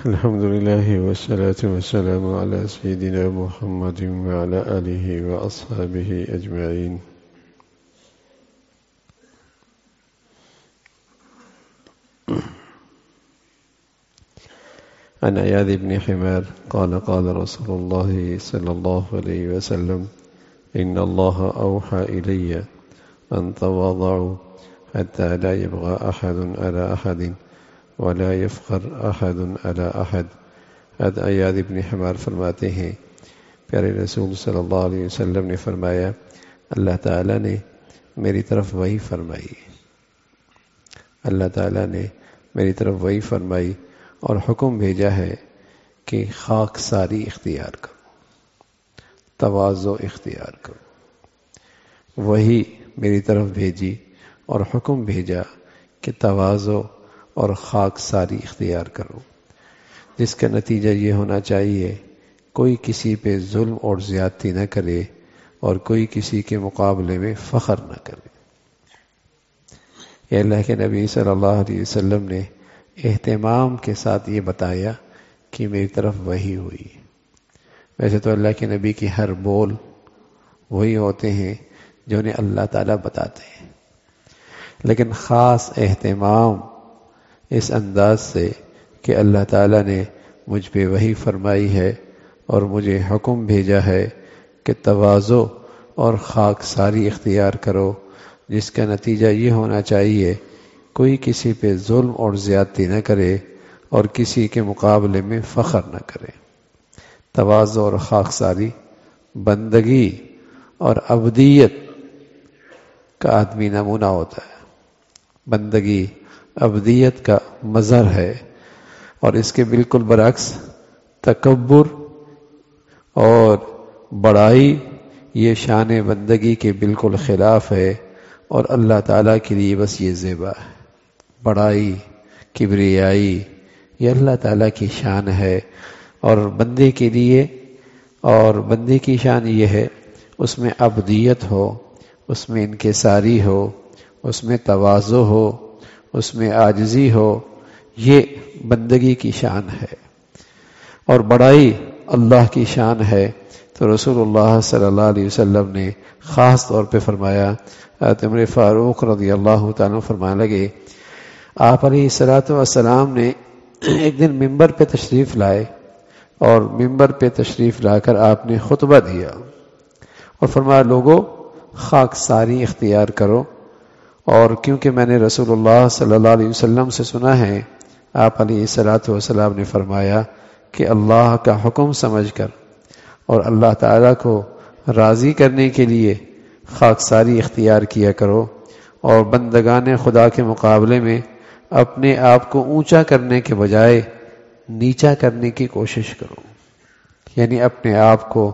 الحمد لله والصلاة والسلام على سيدنا محمد وعلى آله وأصحابه أجمعين. عن عياذ بن حمار قال قال رسول الله صلى الله عليه وسلم إن الله أوحى إلي أن تواضعوا حتى لا يبغى أحد على أحد ولا يفخر أحد على أحد. حضرت عیاض بن حمار فرماتے ہیں پیارے رسول صلی اللہ علیہ وسلم نے فرمایا اللہ تعالیٰ نے میری طرف وحی فرمائی، اللہ تعالیٰ نے میری طرف وحی فرمائی اور حکم بھیجا ہے کہ خاک ساری اختیار کرو، تواضع اختیار کرو۔ وحی میری طرف بھیجی اور حکم بھیجا کہ تواضع اور خاک ساری اختیار کرو، جس کا نتیجہ یہ ہونا چاہیے کوئی کسی پہ ظلم اور زیادتی نہ کرے اور کوئی کسی کے مقابلے میں فخر نہ کرے۔ یہ اللہ کے نبی صلی اللہ علیہ وسلم نے اہتمام کے ساتھ یہ بتایا کہ میری طرف وحی ہوئی۔ ویسے تو اللہ کے نبی کی ہر بول وہی ہوتے ہیں جو انہیں اللہ تعالیٰ بتاتے ہیں، لیکن خاص اہتمام اس انداز سے کہ اللہ تعالیٰ نے مجھ پہ وحی فرمائی ہے اور مجھے حکم بھیجا ہے کہ تواضع اور خاک ساری اختیار کرو، جس کا نتیجہ یہ ہونا چاہیے کوئی کسی پہ ظلم اور زیادتی نہ کرے اور کسی کے مقابلے میں فخر نہ کرے۔ تواضع اور خاک ساری بندگی اور عبدیت کا آدمی نمونہ ہوتا ہے، بندگی عبدیت کا مظہر ہے، اور اس کے بالکل برعکس تکبر اور بڑائی یہ شان بندگی کے بالکل خلاف ہے، اور اللہ تعالیٰ کے لیے بس یہ زیبا ہے۔ بڑائی، کبریائی یہ اللہ تعالیٰ کی شان ہے، اور بندے کے لیے اور بندے کی شان یہ ہے اس میں عبدیت ہو، اس میں انکساری ہو، اس میں تواضع ہو، اس میں عاجزی ہو، یہ بندگی کی شان ہے۔ اور بڑائی اللہ کی شان ہے، تو رسول اللہ صلی اللہ علیہ وسلم نے خاص طور پہ فرمایا، حضرت عمر فاروق رضی اللہ تعالیٰ فرمانے لگے آپ علیہ الصلوۃ والسلام نے ایک دن ممبر پہ تشریف لائے، اور ممبر پہ تشریف لا کر آپ نے خطبہ دیا اور فرمایا لوگو خاک ساری اختیار کرو، اور کیونکہ میں نے رسول اللہ صلی اللہ علیہ وسلم سے سنا ہے آپ علیہ الصلوۃ والسلام نے فرمایا کہ اللہ کا حکم سمجھ کر اور اللہ تعالیٰ کو راضی کرنے کے لیے خاک ساری اختیار کیا کرو، اور بندگان خدا کے مقابلے میں اپنے آپ کو اونچا کرنے کے بجائے نیچا کرنے کی کوشش کرو، یعنی اپنے آپ کو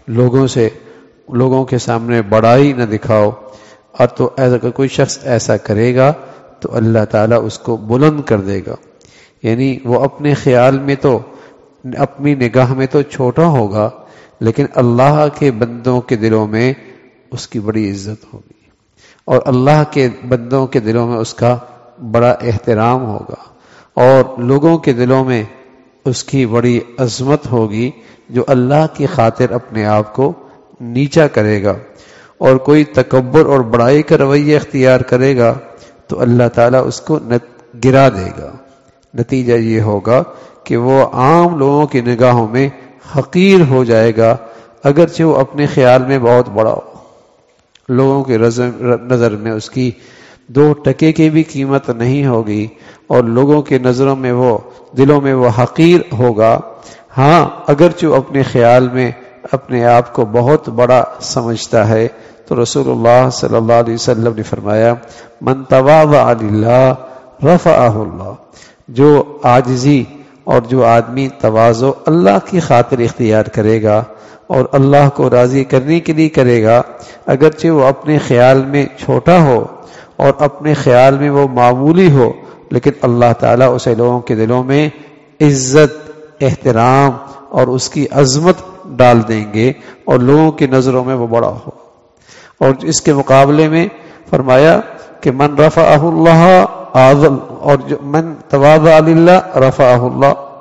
لوگوں کے سامنے بڑائی نہ دکھاؤ، اور تو اگر کوئی شخص ایسا کرے گا تو اللہ تعالیٰ اس کو بلند کر دے گا، یعنی وہ اپنے خیال میں تو اپنی نگاہ میں تو چھوٹا ہوگا، لیکن اللہ کے بندوں کے دلوں میں اس کی بڑی عزت ہوگی، اور اللہ کے بندوں کے دلوں میں اس کا بڑا احترام ہوگا، اور لوگوں کے دلوں میں اس کی بڑی عظمت ہوگی جو اللہ کی خاطر اپنے آپ کو نیچا کرے گا۔ اور کوئی تکبر اور بڑائی کا رویہ اختیار کرے گا تو اللہ تعالیٰ اس کو گرا دے گا، نتیجہ یہ ہوگا کہ وہ عام لوگوں کی نگاہوں میں حقیر ہو جائے گا، اگرچہ وہ اپنے خیال میں بہت بڑا ہو، لوگوں کے نظر میں اس کی 2 ٹکے کی بھی قیمت نہیں ہوگی، اور لوگوں کے نظروں میں دلوں میں وہ حقیر ہوگا۔ ہاں اگرچہ وہ اپنے خیال میں اپنے آپ کو بہت بڑا سمجھتا ہے، تو رسول اللہ صلی اللہ علیہ وسلم نے فرمایا من تواضع للہ رفعہ اللہ، جو عاجزی اور جو آدمی تواضع اللہ کی خاطر اختیار کرے گا اور اللہ کو راضی کرنے کے لیے کرے گا، اگرچہ وہ اپنے خیال میں چھوٹا ہو اور اپنے خیال میں وہ معمولی ہو، لیکن اللہ تعالیٰ اسے لوگوں کے دلوں میں عزت، احترام اور اس کی عظمت ڈال دیں گے، اور لوگوں کی نظروں میں وہ بڑا ہو۔ اور اس کے مقابلے میں فرمایا کہ من رفعہ اللہ اعظم، اور جو من تواضع للہ رفعہ اللہ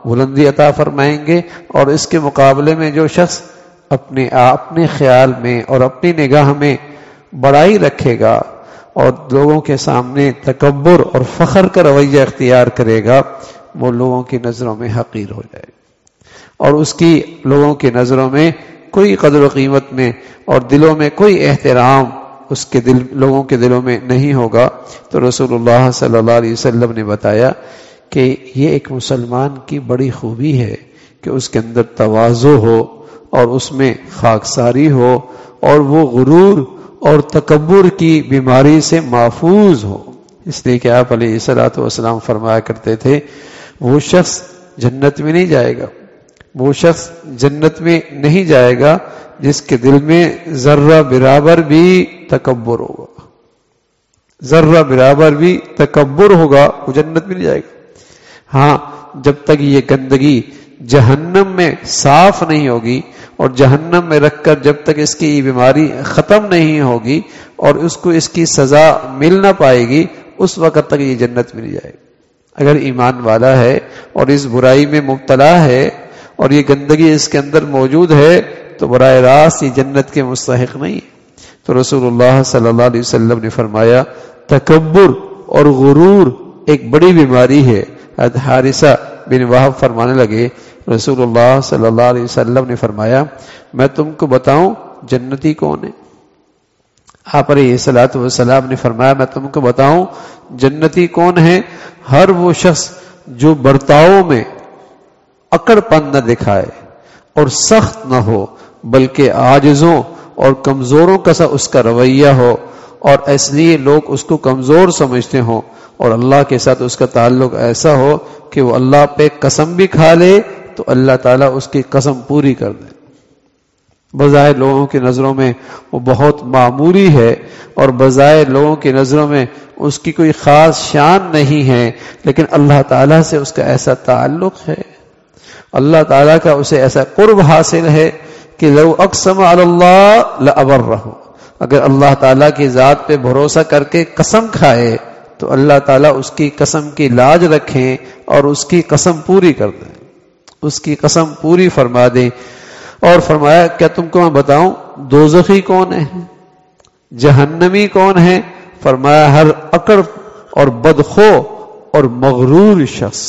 بلندی عطا فرمائیں گے، اور اس کے مقابلے میں جو شخص اپنے خیال میں اور اپنی نگاہ میں بڑائی رکھے گا اور لوگوں کے سامنے تکبر اور فخر کا رویہ اختیار کرے گا، وہ لوگوں کی نظروں میں حقیر ہو جائے گا، اور اس کی لوگوں کی نظروں میں کوئی قدر و قیمت میں اور دلوں میں کوئی احترام اس کے لوگوں کے دلوں میں نہیں ہوگا۔ تو رسول اللہ صلی اللہ علیہ وسلم نے بتایا کہ یہ ایک مسلمان کی بڑی خوبی ہے کہ اس کے اندر تواضع ہو اور اس میں خاکساری ہو، اور وہ غرور اور تکبر کی بیماری سے محفوظ ہو۔ اس لیے کہ آپ علیہ الصلوۃ والسلام فرمایا کرتے تھے، وہ شخص جنت میں نہیں جائے گا، وہ شخص جنت میں نہیں جائے گا جس کے دل میں ذرہ برابر بھی تکبر ہوگا، ذرہ برابر بھی تکبر ہوگا، وہ جنت میں نہیں جائے گا۔ ہاں، جب تک یہ گندگی جہنم میں صاف نہیں ہوگی اور جہنم میں رکھ کر جب تک اس کی بیماری ختم نہیں ہوگی اور اس کو اس کی سزا مل نہ پائے گی، اس وقت تک یہ جنت میں نہیں جائے گا۔ اگر ایمان والا ہے اور اس برائی میں مبتلا ہے اور یہ گندگی اس کے اندر موجود ہے تو براہ راست یہ جنت کے مستحق نہیں ہے۔ تو رسول اللہ صلی اللہ علیہ وسلم نے فرمایا، تکبر اور غرور ایک بڑی بیماری ہے۔ حارثہ بن وہب فرمانے لگے، رسول اللہ صلی اللہ علیہ وسلم نے فرمایا، میں تم کو بتاؤں جنتی کون ہے؟ آپ علیہ الصلوۃ والسلام نے فرمایا، میں تم کو بتاؤں جنتی کون ہے؟ ہر وہ شخص جو برتاؤ میں اکڑ پن نہ دکھائے اور سخت نہ ہو، بلکہ عاجزوں اور کمزوروں کا سا اس کا رویہ ہو، اور اس لیے لوگ اس کو کمزور سمجھتے ہوں، اور اللہ کے ساتھ اس کا تعلق ایسا ہو کہ وہ اللہ پہ قسم بھی کھا لے تو اللہ تعالیٰ اس کی قسم پوری کر دے۔ بظاہر لوگوں کی نظروں میں وہ بہت معمولی ہے اور بظاہر لوگوں کی نظروں میں اس کی کوئی خاص شان نہیں ہے، لیکن اللہ تعالیٰ سے اس کا ایسا تعلق ہے، اللہ تعالیٰ کا اسے ایسا قرب حاصل ہے کہ لو اقسم علی اللہ لابرہ، اگر اللہ تعالیٰ کی ذات پہ بھروسہ کر کے قسم کھائے تو اللہ تعالیٰ اس کی قسم کی لاج رکھیں اور اس کی قسم پوری کر دیں، اس کی قسم پوری فرما دیں۔ اور فرمایا، کیا تم کو میں بتاؤں دوزخی کون ہے، جہنمی کون ہے؟ فرمایا، ہر اکڑ اور بدخو اور مغرور شخص،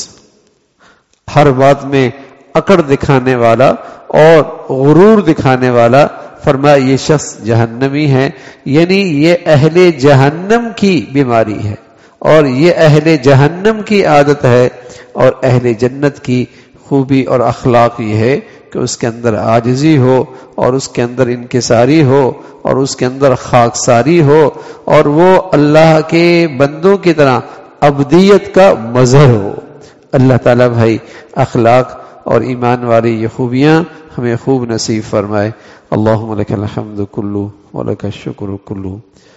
ہر بات میں اکڑ دکھانے والا اور غرور دکھانے والا، فرمایا یہ شخص جہنمی ہے۔ یعنی یہ اہل جہنم کی بیماری ہے اور یہ اہل جہنم کی عادت ہے، اور اہل جنت کی خوبی اور اخلاق یہ ہے کہ اس کے اندر عاجزی ہو اور اس کے اندر انکساری ہو اور اس کے اندر خاکساری ہو، اور وہ اللہ کے بندوں کی طرح عبدیت کا مظہر ہو۔ اللہ تعالیٰ بھائی اخلاق اور ایمان والی یہ خوبیاں ہمیں خوب نصیب فرمائے۔ اللہم لک الحمد کلو ولک الشکر کلو،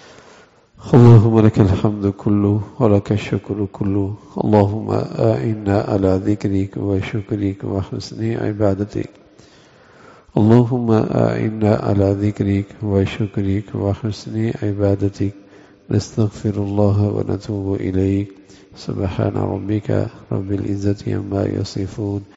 اللہم لک الحمد کلو ولک الشکر کلو، اللہم اعنا علی ذکرک و شکرک و حسن عبادتک، اللہم اعنا علی ذکرک و شکرک و حسن عبادتک، نستغفر اللہ و نتوب الیک، سبحان ربک رب العزت عما یصفون۔